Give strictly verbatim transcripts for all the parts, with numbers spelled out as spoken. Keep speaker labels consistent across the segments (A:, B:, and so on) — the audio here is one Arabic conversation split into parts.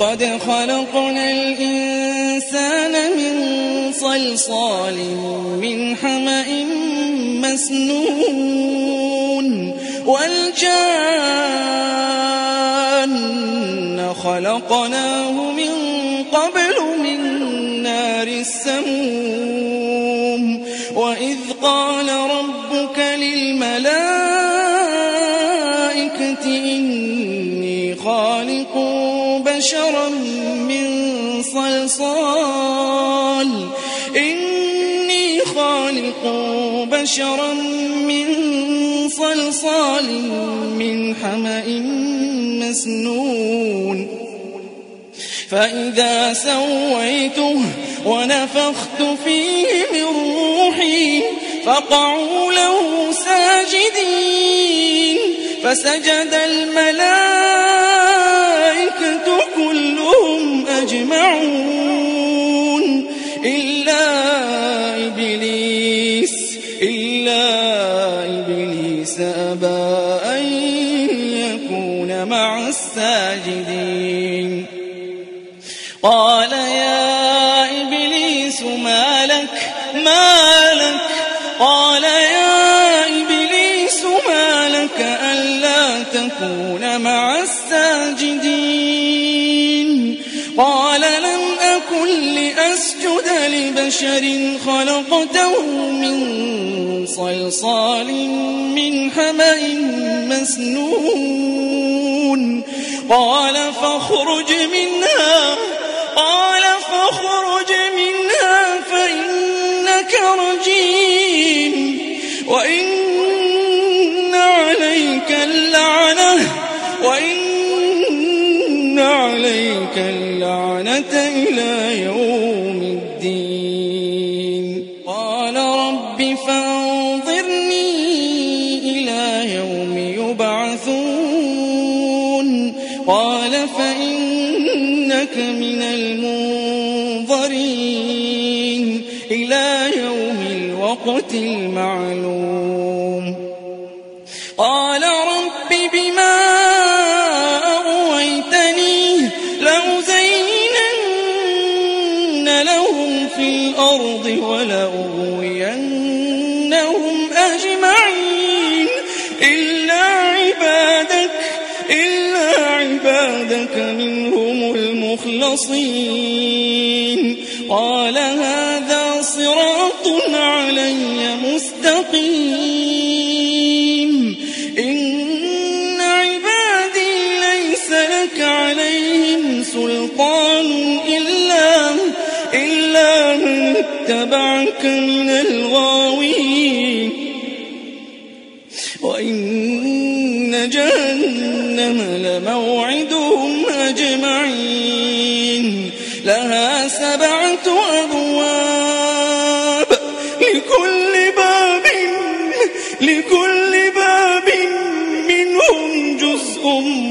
A: قد خلقنا الإنسان من صلصال من حمأ مسنون والجان خلقناه من قبل من نار السموم وإذ قال ربك للملائكة إني خالق بشرا من صلصال إني خالق بشرا من صلصال من حمأ مسنون فإذا سويته ونفخت فيه من روحي فقعوا له ساجدين فسجد الملائكة كلهم أجمعون إلا إبليس إلا إبليس أبى أن يكون مع الساجدين قال يا إبليس ما لك ما لك قال يا إبليس ما لك ألا تكون مع الساجدين قال لم أكن لأسجد لبشر خلقته من صلصال من حمأ مسنون قال فاخرج منها قال فاخرج منها فإنك رجيم وإن عليك اللعنة وإن عليك اللعنة إلى يوم الدين قال رب فانظرني إلى يوم يبعثون قال فإنك من المنظرين إلى يوم الوقت المعلوم قال رب بما أغويتني لأزينن لهم في الأرض ولأغوينهم أجمعين إلا عبادك إلا عبادك منهم المخلصين قال هذا صراط علي مستقيم إن عبادي ليس لك عليهم سلطان إلا إلا من اتبعك من الغاوين وإن جهنم لموعدهم أجمعين لها سبعة أبواب لكل باب لكل باب منهم جزء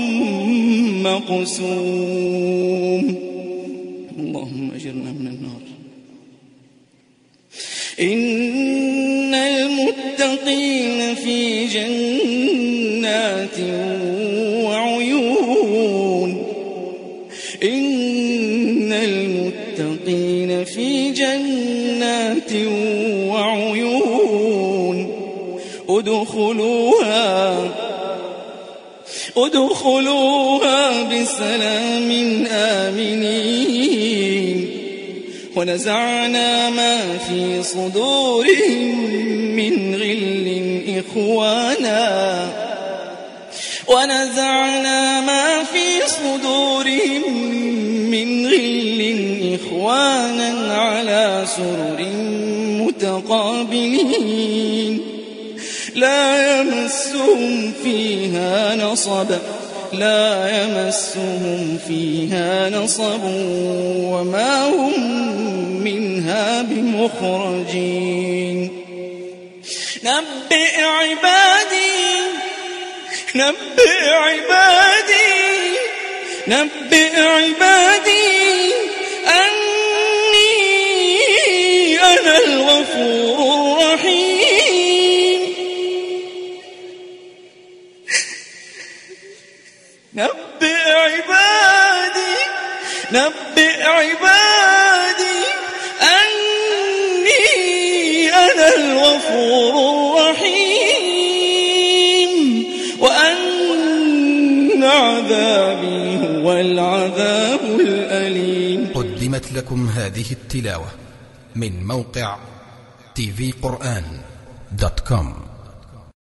A: مقسوم اللهم أجرنا من النار إن المتقين في جنات وعيون إن المتقين في جنات وعيون ادخلوها ادخلوها بسلام آمنين ونزعنا ما في صدورهم من غل إخوانا ونزعنا ما في صدورهم من غل إخوانا على سرر متقابلين لا يمسهم فيها نصب لا يمسهم فيها نصب وما هم منها بمخرجين نبئ عبادي نبئ عبادي نبئ عبادي أني أنا الغفور الرحيم نبئ عبادي نبئ عبادي أني أنا الغفور الرحيم وأن عذابي هو العذاب الأليم.
B: قدمت لكم هذه التلاوة من موقع تي في قرآن دوت كوم.